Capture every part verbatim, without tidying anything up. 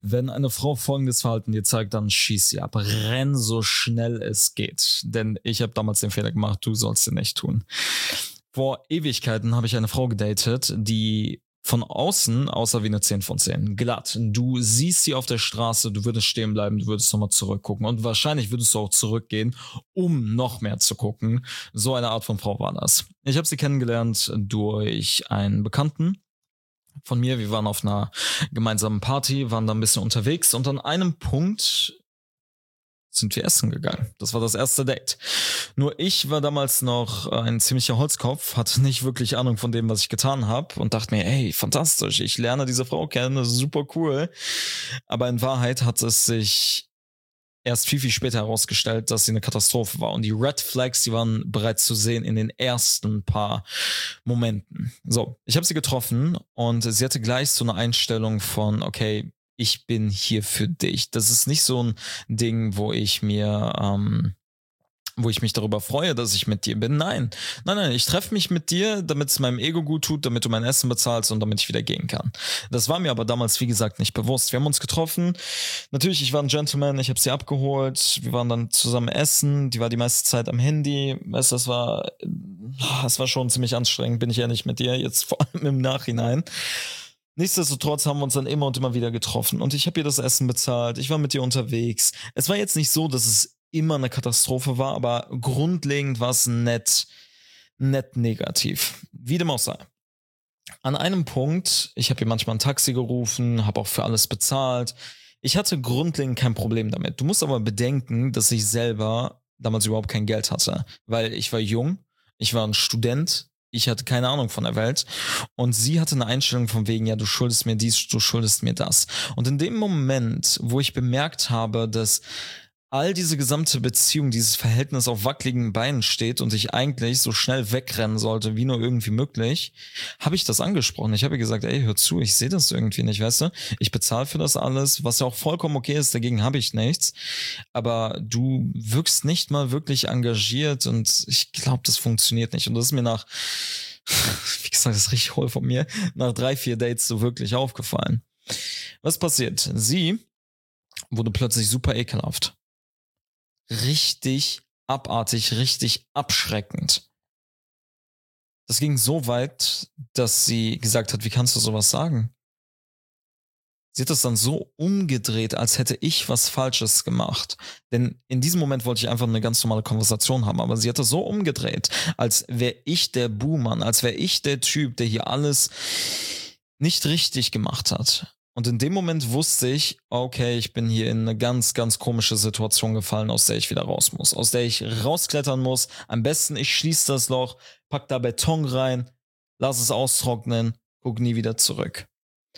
Wenn eine Frau folgendes Verhalten dir zeigt, dann schieß sie ab. Renn so schnell es geht. Denn ich habe damals den Fehler gemacht, du sollst den nicht tun. Vor Ewigkeiten habe ich eine Frau gedatet, die von außen aussah wie eine zehn von zehn. Glatt. Du siehst sie auf der Straße, du würdest stehen bleiben, du würdest nochmal zurückgucken. Und wahrscheinlich würdest du auch zurückgehen, um noch mehr zu gucken. So eine Art von Frau war das. Ich habe sie kennengelernt durch einen Bekannten von mir. Wir waren auf einer gemeinsamen Party, waren da ein bisschen unterwegs und an einem Punkt sind wir essen gegangen. Das war das erste Date. Nur ich war damals noch ein ziemlicher Holzkopf, hatte nicht wirklich Ahnung von dem, was ich getan habe und dachte mir, ey, fantastisch, ich lerne diese Frau kennen, das ist super cool. Aber in Wahrheit hat es sich erst viel, viel später herausgestellt, dass sie eine Katastrophe war. Und die Red Flags, die waren bereits zu sehen in den ersten paar Momenten. So, ich habe sie getroffen und sie hatte gleich so eine Einstellung von, okay, ich bin hier für dich. Das ist nicht so ein Ding, wo ich mir, ähm, wo ich mich darüber freue, dass ich mit dir bin. Nein, nein, nein, ich treffe mich mit dir, damit es meinem Ego gut tut, damit du mein Essen bezahlst und damit ich wieder gehen kann. Das war mir aber damals, wie gesagt, nicht bewusst. Wir haben uns getroffen. Natürlich, ich war ein Gentleman, ich habe sie abgeholt. Wir waren dann zusammen essen. Die war die meiste Zeit am Handy. Weißt du, das war, das war schon ziemlich anstrengend, bin ich ehrlich mit dir, jetzt vor allem im Nachhinein. Nichtsdestotrotz haben wir uns dann immer und immer wieder getroffen und ich habe ihr das Essen bezahlt, ich war mit ihr unterwegs. Es war jetzt nicht so, dass es immer eine Katastrophe war, aber grundlegend war es nett, nett negativ. Wie dem auch sei. An einem Punkt, ich habe ihr manchmal ein Taxi gerufen, habe auch für alles bezahlt. Ich hatte grundlegend kein Problem damit. Du musst aber bedenken, dass ich selber damals überhaupt kein Geld hatte, weil ich war jung, ich war ein Student, ich hatte keine Ahnung von der Welt und sie hatte eine Einstellung von wegen, ja, du schuldest mir dies, du schuldest mir das. Und in dem Moment, wo ich bemerkt habe, dass all diese gesamte Beziehung, dieses Verhältnis auf wackeligen Beinen steht und ich eigentlich so schnell wegrennen sollte, wie nur irgendwie möglich, habe ich das angesprochen. Ich habe gesagt, ey, hör zu, ich sehe das irgendwie nicht, weißt du? Ich bezahle für das alles, was ja auch vollkommen okay ist, dagegen habe ich nichts. Aber du wirkst nicht mal wirklich engagiert und ich glaube, das funktioniert nicht. Und das ist mir nach, wie gesagt, das ist richtig hohl von mir, nach drei, vier Dates so wirklich aufgefallen. Was passiert? Sie wurde plötzlich super ekelhaft. Richtig abartig, richtig abschreckend. Das ging so weit, dass sie gesagt hat, wie kannst du sowas sagen? Sie hat das dann so umgedreht, als hätte ich was Falsches gemacht. Denn in diesem Moment wollte ich einfach eine ganz normale Konversation haben, aber sie hat das so umgedreht, als wäre ich der Buhmann, als wäre ich der Typ, der hier alles nicht richtig gemacht hat. Und in dem Moment wusste ich, okay, ich bin hier in eine ganz, ganz komische Situation gefallen, aus der ich wieder raus muss, aus der ich rausklettern muss. Am besten, ich schließe das Loch, pack da Beton rein, lass es austrocknen, guck nie wieder zurück.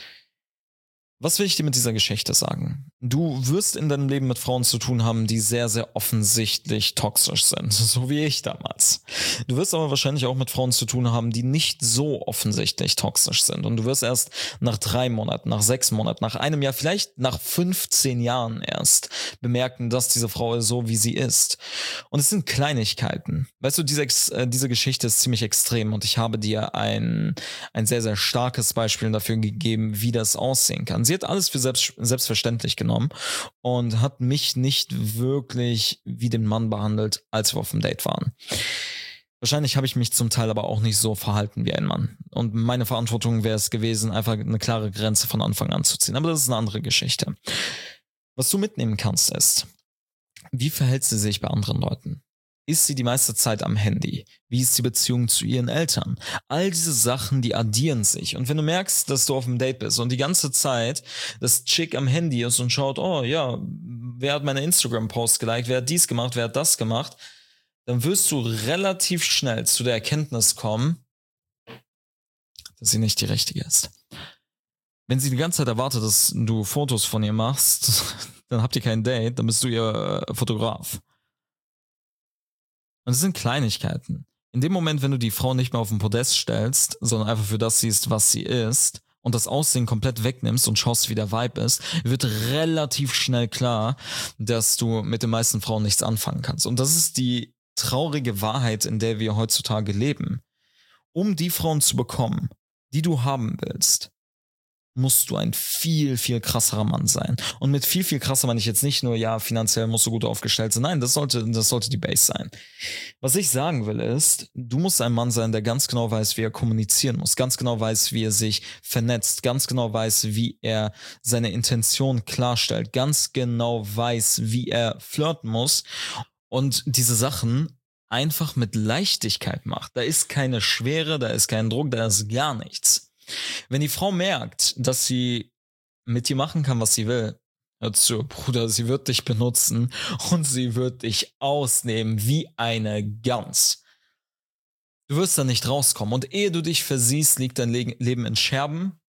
Was will ich dir mit dieser Geschichte sagen? Du wirst in deinem Leben mit Frauen zu tun haben, die sehr, sehr offensichtlich toxisch sind, so wie ich damals. Du wirst aber wahrscheinlich auch mit Frauen zu tun haben, die nicht so offensichtlich toxisch sind. Und du wirst erst nach drei Monaten, nach sechs Monaten, nach einem Jahr, vielleicht nach fünfzehn Jahren erst bemerken, dass diese Frau ist so, wie sie ist. Und es sind Kleinigkeiten. Weißt du, diese, äh, diese Geschichte ist ziemlich extrem und ich habe dir ein, ein sehr, sehr starkes Beispiel dafür gegeben, wie das aussehen kann. Sie hat alles für selbst, selbstverständlich genommen und hat mich nicht wirklich wie den Mann behandelt, als wir auf dem Date waren. Wahrscheinlich habe ich mich zum Teil aber auch nicht so verhalten wie ein Mann. Und meine Verantwortung wäre es gewesen, einfach eine klare Grenze von Anfang an zu ziehen. Aber das ist eine andere Geschichte. Was du mitnehmen kannst ist, wie verhält sie sich bei anderen Leuten? Ist sie die meiste Zeit am Handy? Wie ist die Beziehung zu ihren Eltern? All diese Sachen, die addieren sich. Und wenn du merkst, dass du auf einem Date bist und die ganze Zeit das Chick am Handy ist und schaut, oh ja, wer hat meine Instagram-Post geliked, wer hat dies gemacht, wer hat das gemacht, dann wirst du relativ schnell zu der Erkenntnis kommen, dass sie nicht die richtige ist. Wenn sie die ganze Zeit erwartet, dass du Fotos von ihr machst, dann habt ihr kein Date, dann bist du ihr Fotograf. Und es sind Kleinigkeiten. In dem Moment, wenn du die Frau nicht mehr auf den Podest stellst, sondern einfach für das siehst, was sie ist und das Aussehen komplett wegnimmst und schaust, wie der Vibe ist, wird relativ schnell klar, dass du mit den meisten Frauen nichts anfangen kannst. Und das ist die traurige Wahrheit, in der wir heutzutage leben. Um die Frauen zu bekommen, die du haben willst, musst du ein viel, viel krasserer Mann sein. Und mit viel, viel krasser meine ich jetzt nicht nur, ja, finanziell musst du gut aufgestellt sein. Nein, das sollte, das sollte die Base sein. Was ich sagen will ist, du musst ein Mann sein, der ganz genau weiß, wie er kommunizieren muss, ganz genau weiß, wie er sich vernetzt, ganz genau weiß, wie er seine Intention klarstellt, ganz genau weiß, wie er flirten muss und diese Sachen einfach mit Leichtigkeit macht. Da ist keine Schwere, da ist kein Druck, da ist gar nichts. Wenn die Frau merkt, dass sie mit dir machen kann, was sie will, hör zu, Bruder, sie wird dich benutzen und sie wird dich ausnehmen wie eine Gans. Du wirst da nicht rauskommen und ehe du dich versiehst, liegt dein Le- Leben in Scherben.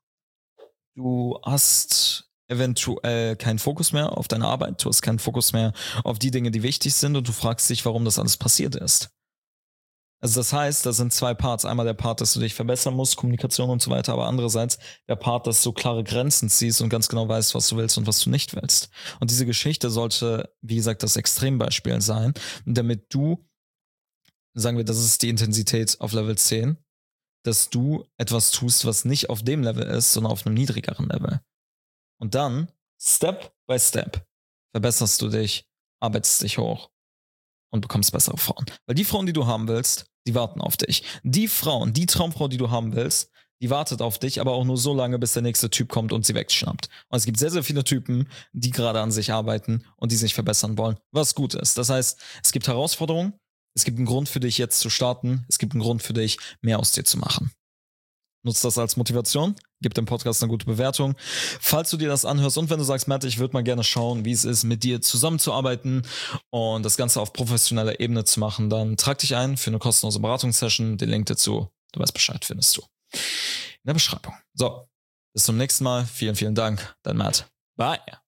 Du hast eventuell keinen Fokus mehr auf deine Arbeit, du hast keinen Fokus mehr auf die Dinge, die wichtig sind und du fragst dich, warum das alles passiert ist. Also das heißt, da sind zwei Parts. Einmal der Part, dass du dich verbessern musst, Kommunikation und so weiter, aber andererseits der Part, dass du klare Grenzen ziehst und ganz genau weißt, was du willst und was du nicht willst. Und diese Geschichte sollte, wie gesagt, das Extrembeispiel sein, damit du, sagen wir, das ist die Intensität auf Level zehn, dass du etwas tust, was nicht auf dem Level ist, sondern auf einem niedrigeren Level. Und dann, Step by Step, verbesserst du dich, arbeitest dich hoch und bekommst bessere Frauen. Weil die Frauen, die du haben willst, die warten auf dich. Die Frauen, die Traumfrau, die du haben willst, die wartet auf dich, aber auch nur so lange, bis der nächste Typ kommt und sie wegschnappt. Und es gibt sehr, sehr viele Typen, die gerade an sich arbeiten und die sich verbessern wollen, was gut ist. Das heißt, es gibt Herausforderungen, es gibt einen Grund für dich jetzt zu starten, es gibt einen Grund für dich, mehr aus dir zu machen. Nutzt das als Motivation, gib dem Podcast eine gute Bewertung. Falls du dir das anhörst und wenn du sagst, Matt, ich würde mal gerne schauen, wie es ist, mit dir zusammenzuarbeiten und das Ganze auf professioneller Ebene zu machen, dann trag dich ein für eine kostenlose Beratungssession. Den Link dazu, du weißt Bescheid, findest du in der Beschreibung. So, bis zum nächsten Mal. Vielen, vielen Dank. Dein Matt. Bye.